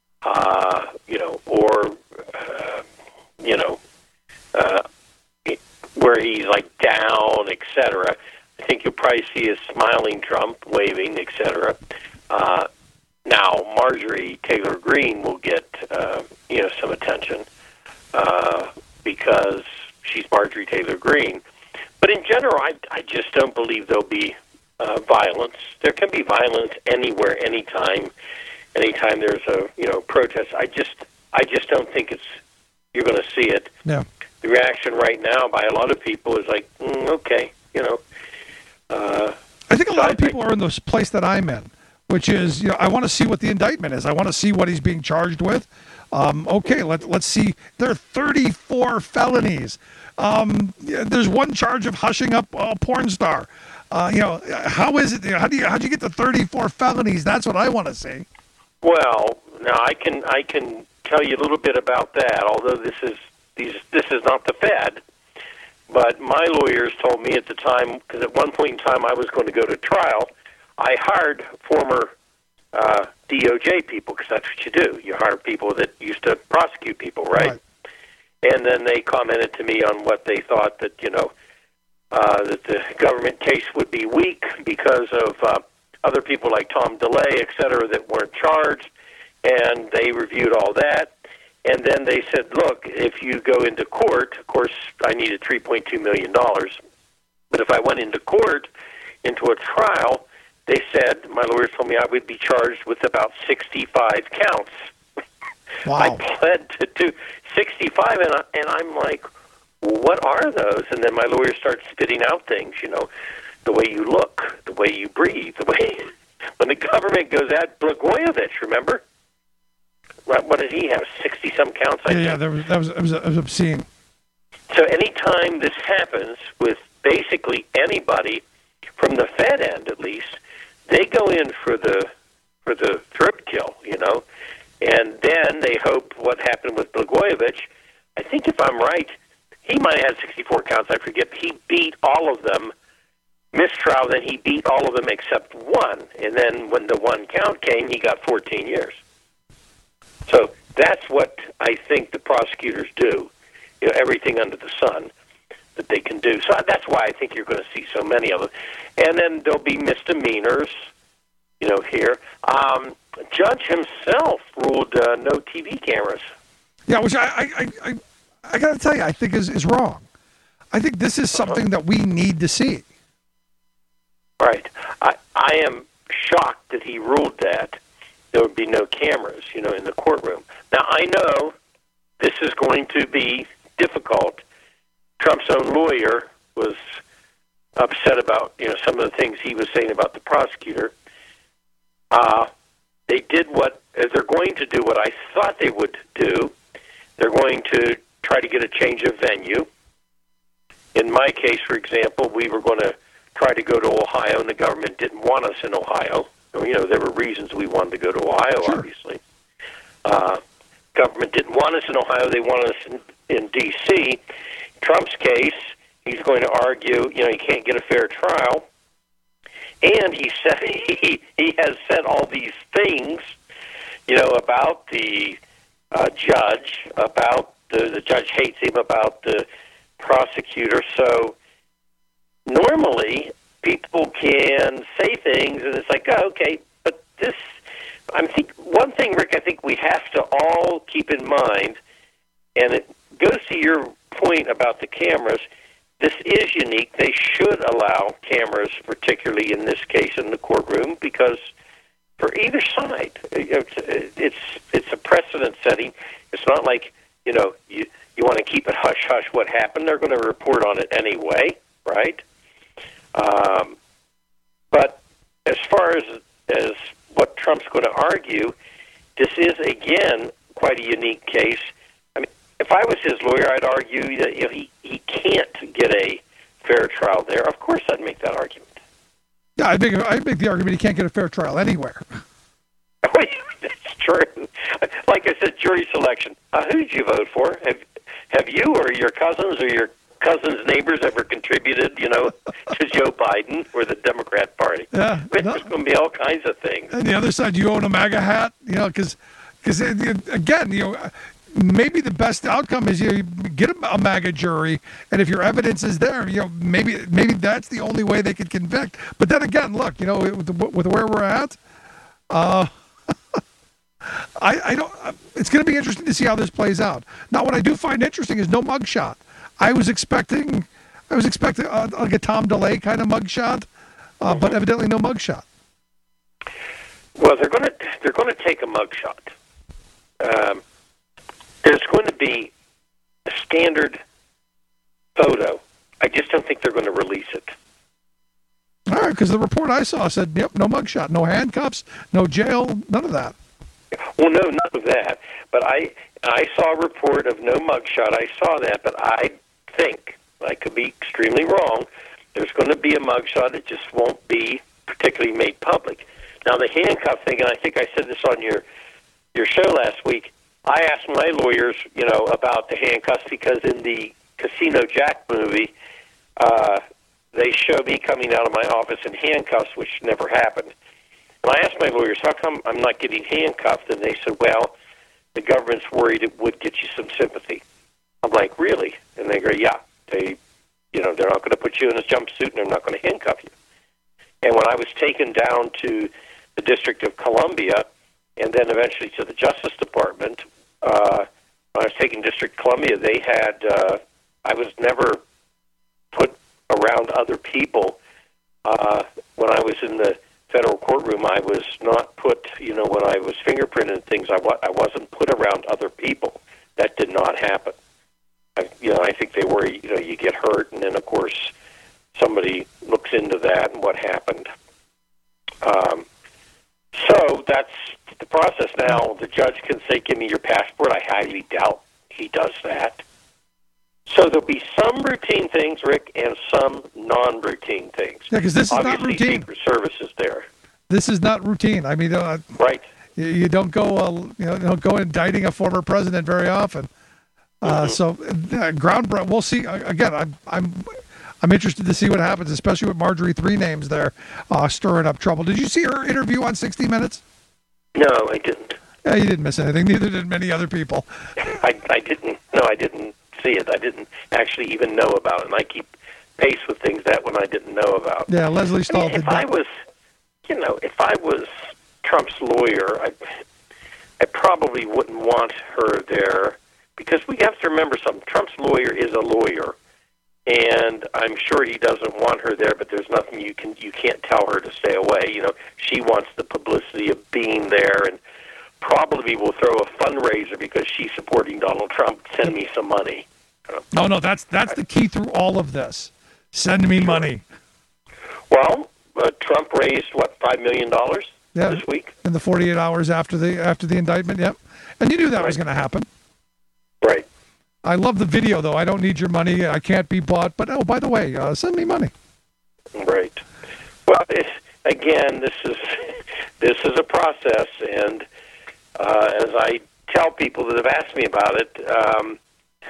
uh, you know, or, uh, you know, uh, where he's like down, et cetera. I think you'll probably see a smiling Trump, waving, et cetera. Uh, now, Marjorie Taylor Greene will get, uh, you know, some attention uh, because she's Marjorie Taylor Greene. But in general, I, I just don't believe there'll be uh, violence. There can be violence anywhere, anytime, anytime there's a, you know, protest. I just, I just don't think it's you're going to see it. Yeah. The reaction right now by a lot of people is like, mm, okay, you know. Uh, I think a so lot I of people think, are in this place that I'm in, which is, you know, I want to see what the indictment is. I want to see what he's being charged with. Um, okay, let, let's see. There are thirty-four felonies. Um, there's one charge of hushing up a porn star. Uh, you know, how is it? How do you how do you get to thirty-four felonies? That's what I want to see. Well, now I can I can tell you a little bit about that. Although this is these this is not the Fed, but my lawyers told me at the time, because at one point in time I was going to go to trial. I hired former uh, D O J people, because that's what you do. You hire people that used to prosecute people, right? right? And then they commented to me on what they thought that, you know, uh, that the government case would be weak because of uh, other people like Tom DeLay, et cetera, that weren't charged. And they reviewed all that. And then they said, look, if you go into court, of course, I needed three point two million dollars. But if I went into court, into a trial, they said, my lawyers told me I would be charged with about sixty-five counts. Wow. I pled to do sixty-five, and, I, and I'm like, well, what are those? And then my lawyers start spitting out things, you know, the way you look, the way you breathe, the way... When the government goes at Blagojevich, remember? What, what did he have, sixty-some counts? I Yeah, think? yeah, there was, that was, it was, it was obscene. So anytime this happens with basically anybody, from the Fed end at least, they go in for the for the throat kill, you know, and then they hope what happened with Blagojevich. I think if I'm right, he might have had sixty-four counts. I forget. He beat all of them. Mistrial, then he beat all of them except one. And then when the one count came, he got fourteen years. So that's what I think the prosecutors do. You know, everything under the sun that they can do. So that's why I think you're going to see so many of them. And then there'll be misdemeanors, you know, here. Um, Judge himself ruled uh, no T V cameras. Yeah, which I I, I, I got to tell you, I think is, is wrong. I think this is something that we need to see. Right. I, I am shocked that he ruled that there would be no cameras, you know, in the courtroom. Now, I know this is going to be difficult. Trump's own lawyer was upset about, you know, some of the things he was saying about the prosecutor. Uh, they did what, they're going to do what I thought they would do. They're going to try to get a change of venue. In my case, for example, we were going to try to go to Ohio, and the government didn't want us in Ohio. You know, there were reasons we wanted to go to Ohio, sure. obviously. Uh, government didn't want us in Ohio. They wanted us in, in D C Trump's case, he's going to argue, you know, he can't get a fair trial. And he said he, he has said all these things, you know, about the uh, judge, about the, the judge hates him, about the prosecutor. So normally people can say things, and it's like, oh, okay, but this, I think one thing, Rick, I think we have to all keep in mind, and it goes to your point about the cameras, this is unique. They should allow cameras, particularly in this case in the courtroom, because for either side, it's it's, it's a precedent setting. It's not like, you know, you, you want to keep it hush-hush what happened. They're going to report on it anyway, right? Um, but as far as as what Trump's going to argue, this is, again, quite a unique case. I mean, if I was his lawyer, I'd argue that, you know, he, he can't get a fair trial there. Of course I'd make that argument. Yeah, I'd make, I'd make the argument he can't get a fair trial anywhere. That's true. Like I said, jury selection. Uh, who did you vote for? Have, have you or your cousins or your cousins' neighbors ever contributed, you know, to Joe Biden or the Democrat Party? Yeah, I mean, no. There's going to be all kinds of things. And the other side, you own a MAGA hat, you know, because, because again, you know, maybe the best outcome is you get a, a MAGA jury, and if your evidence is there, you know, maybe maybe that's the only way they could convict. But then again, look, you know, with, with where we're at, uh, I, I don't. It's going to be interesting to see how this plays out. Now, what I do find interesting is no mugshot. I was expecting, I was expecting uh, like a Tom DeLay kind of mugshot, uh, mm-hmm. but evidently no mugshot. Well, they're going to they're going to take a mugshot. Um, there's going to be a standard photo. I just don't think they're going to release it. All right, because the report I saw said, yep, no mugshot, no handcuffs, no jail, none of that. Well, no, none of that. But I I saw a report of no mugshot. I saw that, but I think, I could be extremely wrong, there's going to be a mugshot. It just won't be particularly made public. Now, the handcuff thing, and I think I said this on your your show last week, I asked my lawyers, you know, about the handcuffs because in the Casino Jack movie, uh, they show me coming out of my office in handcuffs, which never happened. And I asked my lawyers, how come I'm not getting handcuffed? And they said, well, the government's worried it would get you some sympathy. I'm like, really? And they go, yeah. They, you know, they're not going to put you in a jumpsuit and they're not going to handcuff you. And when I was taken down to the District of Columbia and then eventually to the Justice Department, uh, when I was taken to District of Columbia, they had, uh, I was never put around other people. Uh, when I was in the federal courtroom, I was not put, you know, when I was fingerprinted and things, I, wa- I wasn't put around other people. That did not happen. I, you know, I think they worry, you know, you get hurt, and then, of course, somebody looks into that and what happened. Um, so that's the process now. The judge can say, give me your passport. I highly doubt he does that. So there'll be some routine things, Rick, and some non-routine things. Yeah, because this is Obviously, not routine. Secret Service is there. This is not routine. I mean, uh, right? You, you don't go, uh, you know, you don't go indicting a former president very often. Uh, mm-hmm. So, uh, ground. We'll see. Again, I'm, I'm, I'm interested to see what happens, especially with Marjorie Three Names there, uh, stirring up trouble. Did you see her interview on sixty minutes? No, I didn't. Yeah, you didn't miss anything. Neither did many other people. I, I didn't. No, I didn't see it. I didn't actually even know about it, and I keep pace with things that when I didn't know about. Yeah, Leslie Stahl. I mean, if I was, you know, if I was Trump's lawyer, I, I probably wouldn't want her there because we have to remember something. Trump's lawyer is a lawyer, and I'm sure he doesn't want her there. But there's nothing you can you can't tell her to stay away. You know, she wants the publicity of being there, and probably will throw a fundraiser because she's supporting Donald Trump. Send me some money. No, no, that's that's the key through all of this. Send me money. Well, uh, Trump raised what five million dollars yeah, this week in the forty-eight hours after the after the indictment. Yep, and you knew that right. was going to happen. Right. I love the video though. I don't need your money. I can't be bought. But oh, by the way, uh, send me money. Right. Well, it's, again, this is this is a process, and uh, as I tell people that have asked me about it, um,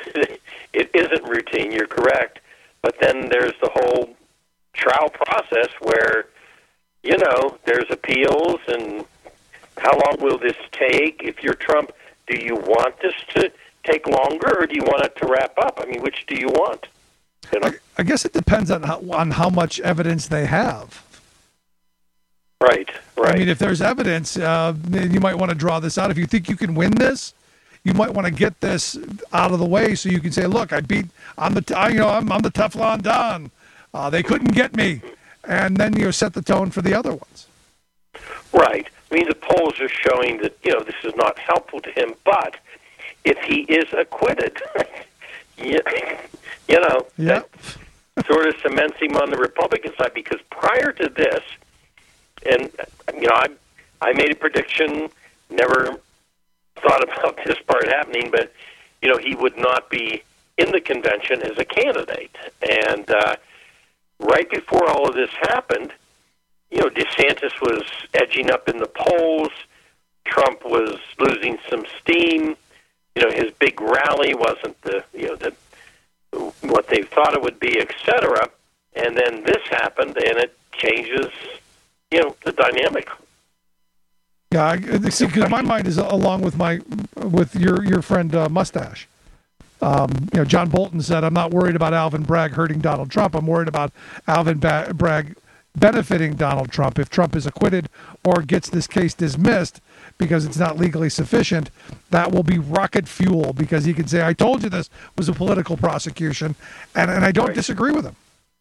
it isn't routine. You're correct. But then there's the whole trial process where, you know, there's appeals, and how long will this take? If you're Trump, do you want this to take longer, or do you want it to wrap up? I mean, which do you want? You know? I, I guess it depends on how, on how much evidence they have. Right, right. I mean, if there's evidence, uh, you might want to draw this out. If you think you can win this, you might want to get this out of the way so you can say, look, I beat, I'm the, I, you know, I'm, I'm the Teflon Don. Uh, they couldn't get me. And then you set the tone for the other ones. Right. I mean, the polls are showing that, you know, this is not helpful to him, but if he is acquitted, you, you know, yep. that sort of cements him on the Republican side, because prior to this, and, you know, I, I made a prediction, never thought about this part happening, but, you know, he would not be in the convention as a candidate. And uh, right before all of this happened, you know, DeSantis was edging up in the polls. Trump was losing some steam. You know, his big rally wasn't the, you know, the what they thought it would be, et cetera. And then this happened, and it changes, you know, the dynamic. Yeah, I, see, because my mind is along with my with your your friend uh, Mustache. Um, you know, John Bolton said, "I'm not worried about Alvin Bragg hurting Donald Trump. I'm worried about Alvin ba- Bragg benefiting Donald Trump. If Trump is acquitted or gets this case dismissed because it's not legally sufficient, that will be rocket fuel, because he can say, I told you this was a political prosecution, and, and I don't right. disagree with him."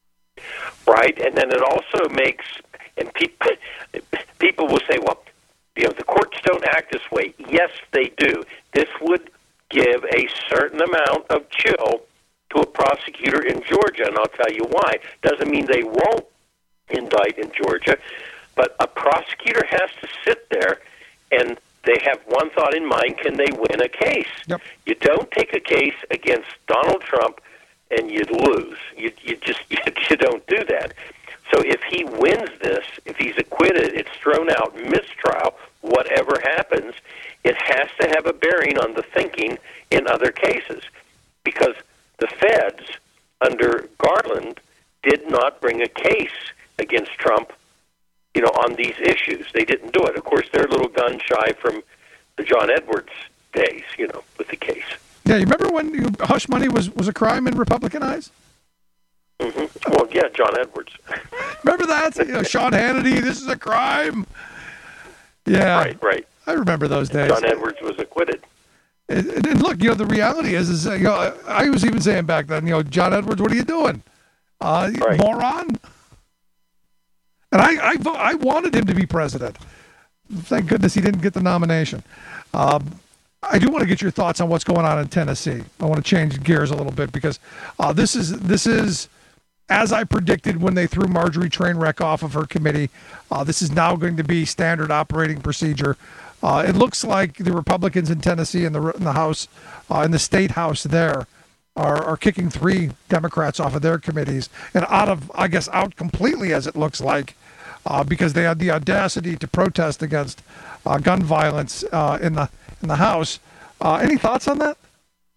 Right, and then it also makes, and people, people will say, well, you know, the courts don't act this way. Yes, they do. This would give a certain amount of chill to a prosecutor in Georgia, and I'll tell you why. Doesn't mean they won't indict in Georgia, but a prosecutor has to sit there and they have one thought in mind: can they win a case? Yep. You don't take a case against Donald Trump and you lose. You, you just you, you don't do that. So if he wins this, if he's acquitted, it's thrown out, mistrial, whatever happens, it has to have a bearing on the thinking in other cases, because the feds under Garland did not bring a case against Trump, you know, on these issues. They didn't do it. Of course, they're a little gun shy from the John Edwards days, you know, with the case. Yeah, you remember when you, hush money was, was a crime in Republican eyes? Mm-hmm. Well, yeah, John Edwards. Remember that? You know, Sean Hannity, this is a crime. Yeah. Right, right. I remember those days. John Edwards was acquitted. And, and look, you know, the reality is, is you know, I was even saying back then, you know, John Edwards, what are you doing? Uh, right. Moron. And I, I, I wanted him to be president. Thank goodness he didn't get the nomination. Um, I do want to get your thoughts on what's going on in Tennessee. I want to change gears a little bit, because uh, this is this is as I predicted when they threw Marjorie Trainwreck off of her committee. Uh, this is now going to be standard operating procedure. Uh, it looks like the Republicans in Tennessee in the in the House, uh, in the state House there, are are kicking three Democrats off of their committees, and out of I guess out completely, as it looks like, uh, because they had the audacity to protest against uh, gun violence uh, in the in the House. Uh, any thoughts on that?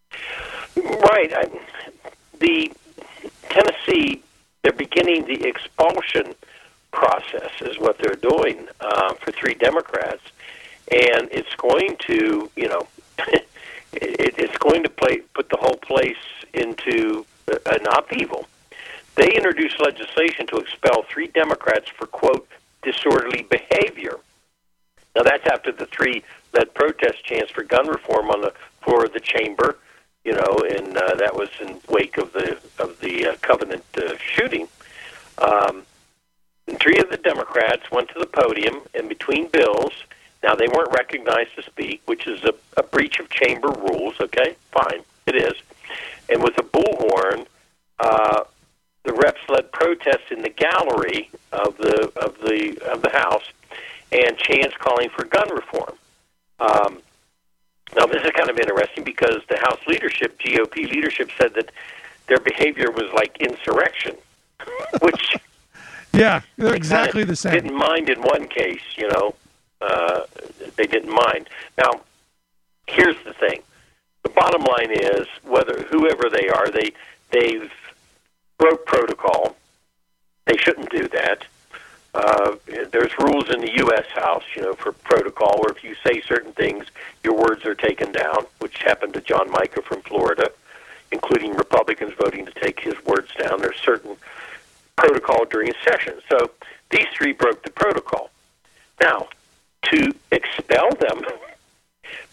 Right. I, the Tennessee, they're beginning the expulsion process, is what they're doing uh, for three Democrats, and it's going to, you know, it, it's going to play, put the whole place into an upheaval. They introduced legislation to expel three Democrats for, quote, disorderly behavior. Now, that's after the three led protest chants for gun reform on the floor of the chamber, you know, and uh, that was in wake of the of the uh, Covenant uh, shooting. Um, and three of the Democrats went to the podium, and between bills, now they weren't recognized to speak, which is a, a breach of chamber rules, okay? Fine, it is. And with a bullhorn, uh, the reps led protests in the gallery of the of the of the House, and chants calling for gun reform. Um, now, this is kind of interesting because the House leadership, G O P leadership, said that their behavior was like insurrection, which yeah, they're exactly the same. Didn't mind in one case, you know, uh, they didn't mind. Now, here's the thing: the bottom line is, whether whoever they are, they they've broke protocol. They shouldn't do that. Uh, there's rules in the U S House, you know, for protocol, where if you say certain things, your words are taken down, which happened to John Mica from Florida, including Republicans voting to take his words down. There's certain protocol during a session. So these three broke the protocol. Now, to expel them,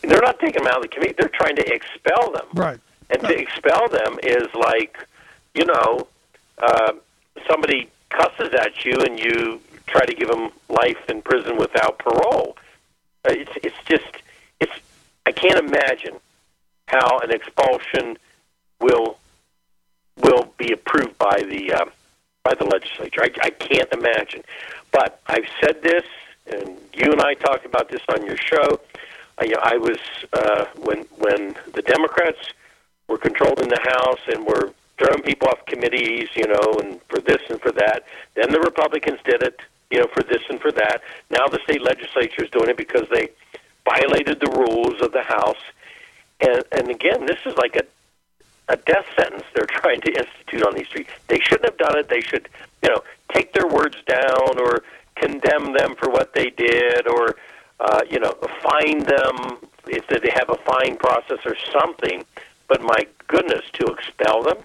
they're not taking them out of the committee. They're trying to expel them. Right. And to expel them is like, you know, uh, somebody cusses at you and you try to give them life in prison without parole. Uh, it's it's just it's. I can't imagine how an expulsion will will be approved by the uh, by the legislature. I, I can't imagine. But I've said this, and you and I talked about this on your show. I, you know, I was uh, when when the Democrats were controlling the House and were throwing people off committees, you know, and for this and for that. Then the Republicans did it, you know, for this and for that. Now the state legislature is doing it because they violated the rules of the House. And and again, this is like a a death sentence they're trying to institute on these streets. They shouldn't have done it. They should, you know, take their words down or condemn them for what they did, or uh, you know, fine them if they have a fine process or something. But my goodness, to expel them,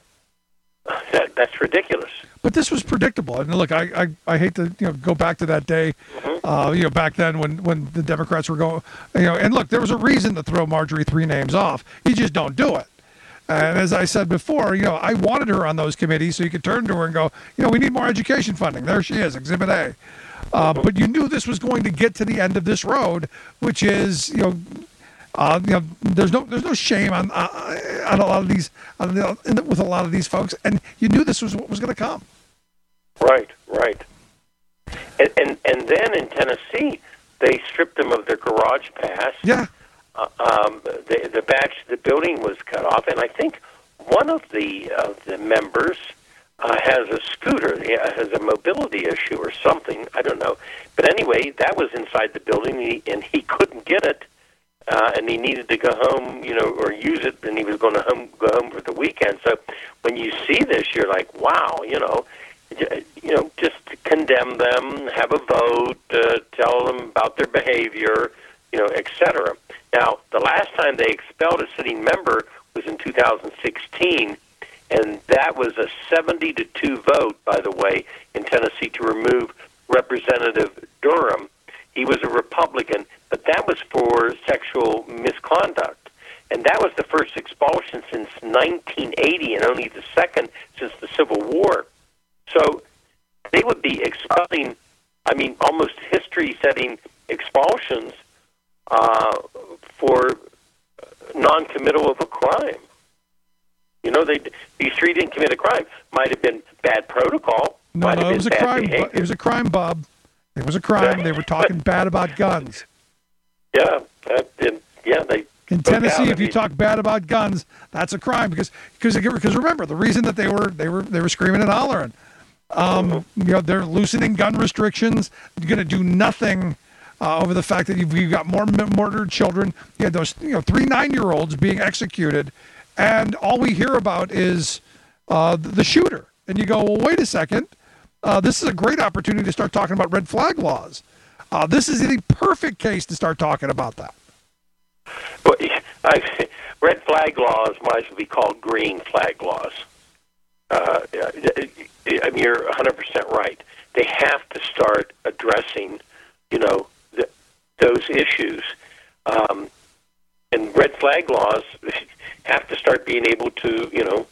that, that's ridiculous. But this was predictable. And look, I, I, I hate to you know go back to that day, mm-hmm. uh, you know, back then when, when the Democrats were going, you know, and look, there was a reason to throw Marjorie three names off. You just don't do it. And as I said before, you know, I wanted her on those committees so you could turn to her and go, you know, we need more education funding. There she is, Exhibit A. Uh, but you knew this was going to get to the end of this road, which is, you know, uh, you know, there's no there's no shame on uh, on a lot of these on the, in the, with a lot of these folks, and you knew this was what was going to come. Right, right. And, and and then in Tennessee, they stripped them of their garage pass. Yeah. Uh, um, the the badge, the building was cut off, and I think one of the uh, the members uh, has a scooter, yeah, has a mobility issue or something. I don't know, but anyway, that was inside the building, and he, and he couldn't get it, uh, and he needed to go home, you know, or use it, and he was going to home, go home for the weekend. So when you see this, you're like, wow, you know, you know, just condemn them, have a vote, uh, tell them about their behavior, you know, et cetera. Now, the last time they expelled a sitting member was in two thousand sixteen, and that was a seventy to two vote, by the way, in Tennessee to remove Representative Durham. He was a Republican, but that was for sexual misconduct. And that was the first expulsion since nineteen eighty and only the second since the Civil War. So they would be expelling, I mean, almost history-setting expulsions uh, for non-committal of a crime. You know, they these three didn't commit a crime. Might have been bad protocol. No, might no, have it was a been bad crime. behavior. It was a crime, Bob. It was a crime. They were talking bad about guns. Yeah, that, it, yeah, they. In Tennessee, if you talk bad about guns, that's a crime because because because remember the reason that they were they were they were screaming and hollering. Um, mm-hmm. You know, they're loosening gun restrictions. You're going to do nothing uh, over the fact that you've, you've got more murdered children. You had those, you know, three nine-year-olds being executed, and all we hear about is uh, the shooter. And you go, well, wait a second. Uh, this is a great opportunity to start talking about red flag laws. Uh, this is the perfect case to start talking about that. Well, I, red flag laws might as well be called green flag laws. Uh, I mean, you're one hundred percent right. They have to start addressing, you know, the, those issues. Um, and red flag laws have to start being able to, you know,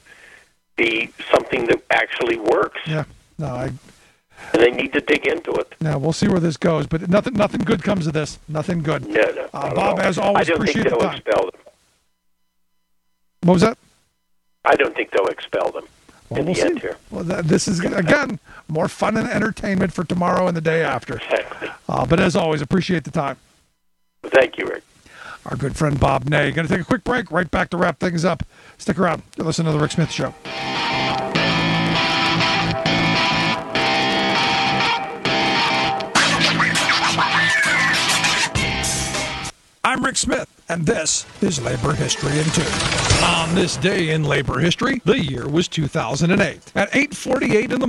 be something that actually works. Yeah. No, I... And they need to dig into it. Now, we'll see where this goes, but nothing nothing good comes of this. Nothing good. No, no. Uh, Bob, as always, I don't appreciate think the they'll time. expel them. What was that? I don't think they'll expel them well, in we'll the see. end here. Well, th- this is, again, more fun and entertainment for tomorrow and the day after. Exactly. Uh, but as always, appreciate the time. Thank you, Rick. Our good friend Bob Ney. Going to take a quick break, right back to wrap things up. Stick around. You're listening to The Rick Smith Show. I'm Rick Smith, and this is Labor History in Two. On this day in labor history, the year was two thousand eight. At eight forty-eight in the morning,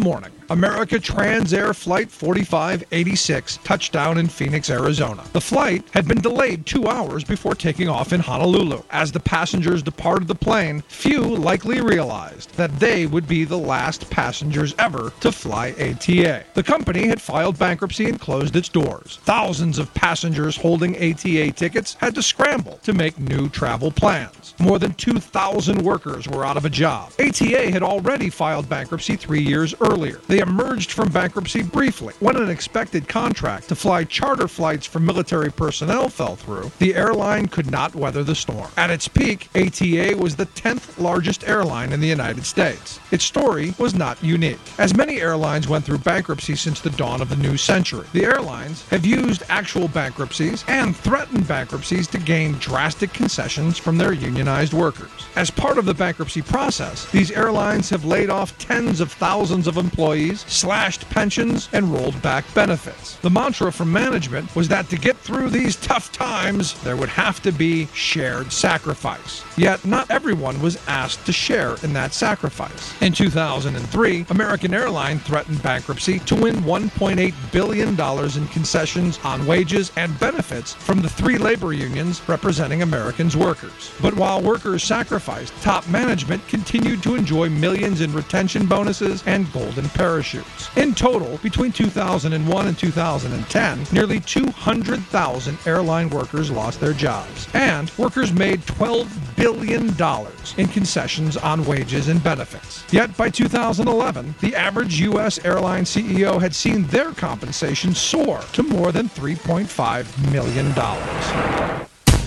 America Transair Flight forty-five eighty-six touched down in Phoenix, Arizona. The flight had been delayed two hours before taking off in Honolulu. As the passengers departed the plane, few likely realized that they would be the last passengers ever to fly A T A. The company had filed bankruptcy and closed its doors. Thousands of passengers holding A T A tickets had to scramble to make new travel plans. More than two thousand workers were out of a job. A T A had already filed bankruptcy three years earlier. They emerged from bankruptcy briefly. When an expected contract to fly charter flights for military personnel fell through, the airline could not weather the storm. At its peak, A T A was the tenth largest airline in the United States. Its story was not unique. As many airlines went through bankruptcy since the dawn of the new century, the airlines have used actual bankruptcies and threatened bankruptcies to gain drastic concessions from their unionized workers. As part of the bankruptcy process, these airlines have laid off tens of thousands of employees, slashed pensions, and rolled back benefits. The mantra from management was that to get through these tough times, there would have to be shared sacrifice. Yet, not everyone was asked to share in that sacrifice. In two thousand three, American Airlines threatened bankruptcy to win one point eight billion dollars in concessions on wages and benefits from the three labor unions representing Americans' workers. But while workers sacrificed, top management continued to enjoy millions in retention bonuses and golden parachutes. In total, between two thousand one and two thousand ten, nearly two hundred thousand airline workers lost their jobs, and workers made twelve billion dollars in concessions on wages and benefits. Yet by two thousand eleven, the average U S airline C E O had seen their compensation soar to more than three point five million dollars.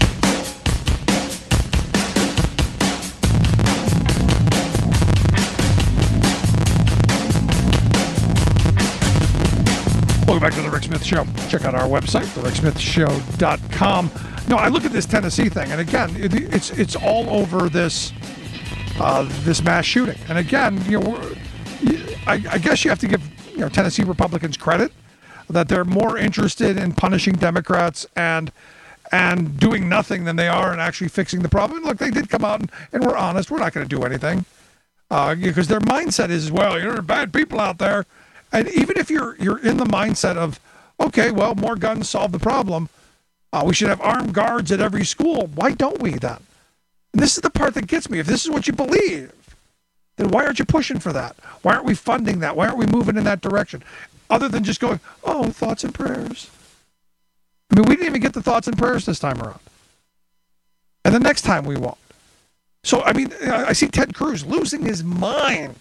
Welcome back to the Rick Smith Show. Check out our website, the rick smith show dot com. No, I look at this Tennessee thing, and again, it, it's it's all over this uh, this mass shooting. And again, you know, I, I guess you have to give you know Tennessee Republicans credit that they're more interested in punishing Democrats and and doing nothing than they are in actually fixing the problem. And look, they did come out and, and we're honest. We're not going to do anything uh, because their mindset is, well, you know, there are bad people out there. And even if you're you're in the mindset of, okay, well, more guns solve the problem, uh, we should have armed guards at every school. Why don't we then? And this is the part that gets me. If this is what you believe, then why aren't you pushing for that? Why aren't we funding that? Why aren't we moving in that direction? Other than just going, oh, thoughts and prayers. I mean, we didn't even get the thoughts and prayers this time around. And the next time we won't. So, I mean, I see Ted Cruz losing his mind.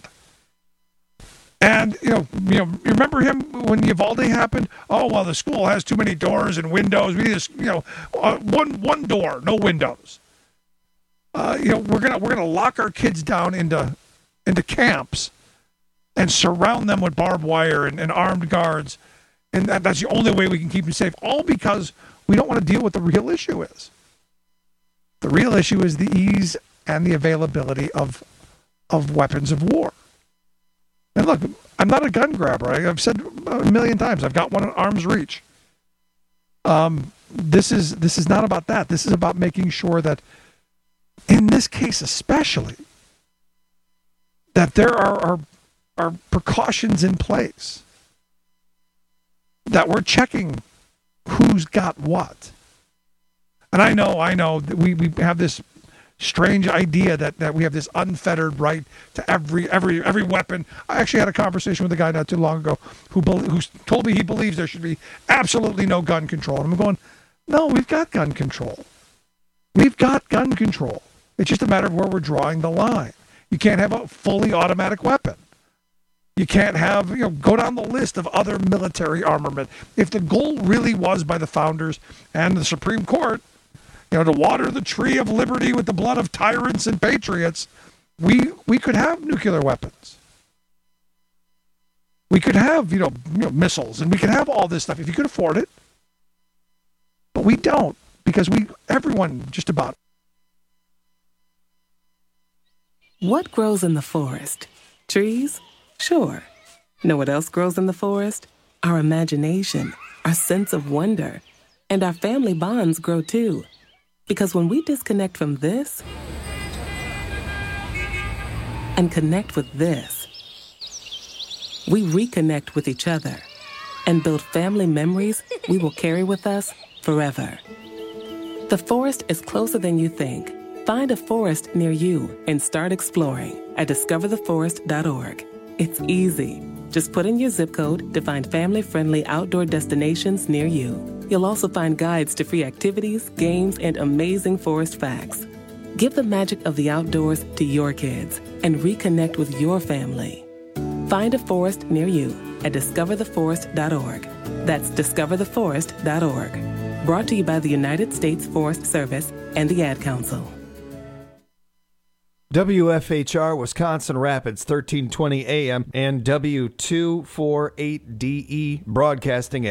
And, you know, you know, you remember him when Uvalde happened? Oh, well, the school has too many doors and windows. We need, a, you know, uh, one one door, no windows. Uh, you know, we're gonna we're gonna lock our kids down into into camps and surround them with barbed wire and, and armed guards, and that, that's the only way we can keep them safe. All because we don't want to deal with the real issue is. The real issue is the ease and the availability of of weapons of war. And look, I'm not a gun grabber. I've said a million times, I've got one at arm's reach. Um, this is this is not about that. This is about making sure that, in this case especially, that there are, are, are precautions in place, that we're checking who's got what. And I know, I know that we, we have this strange idea that, that we have this unfettered right to every every every weapon. I actually had a conversation with a guy not too long ago who who told me he believes there should be absolutely no gun control. And I'm going, no, we've got gun control. We've got gun control. It's just a matter of where we're drawing the line. You can't have a fully automatic weapon. You can't have, you know, go down the list of other military armament. If the goal really was by the founders and the Supreme Court, you know, to water the tree of liberty with the blood of tyrants and patriots, we we could have nuclear weapons. We could have, you know, you know, missiles, and we could have all this stuff if you could afford it. But we don't, because we, everyone just about. What grows in the forest? Trees? Sure. Know what else grows in the forest? Our imagination, our sense of wonder, and our family bonds grow too. Because when we disconnect from this and connect with this, we reconnect with each other and build family memories we will carry with us forever. The forest is closer than you think. Find a forest near you and start exploring at discover the forest dot org. It's easy. Just put in your zip code to find family-friendly outdoor destinations near you. You'll also find guides to free activities, games, and amazing forest facts. Give the magic of the outdoors to your kids and reconnect with your family. Find a forest near you at discover the forest dot org. That's discover the forest dot org. Brought to you by the United States Forest Service and the Ad Council. W F H R Wisconsin Rapids, thirteen twenty A M and W two forty-eight D E broadcasting at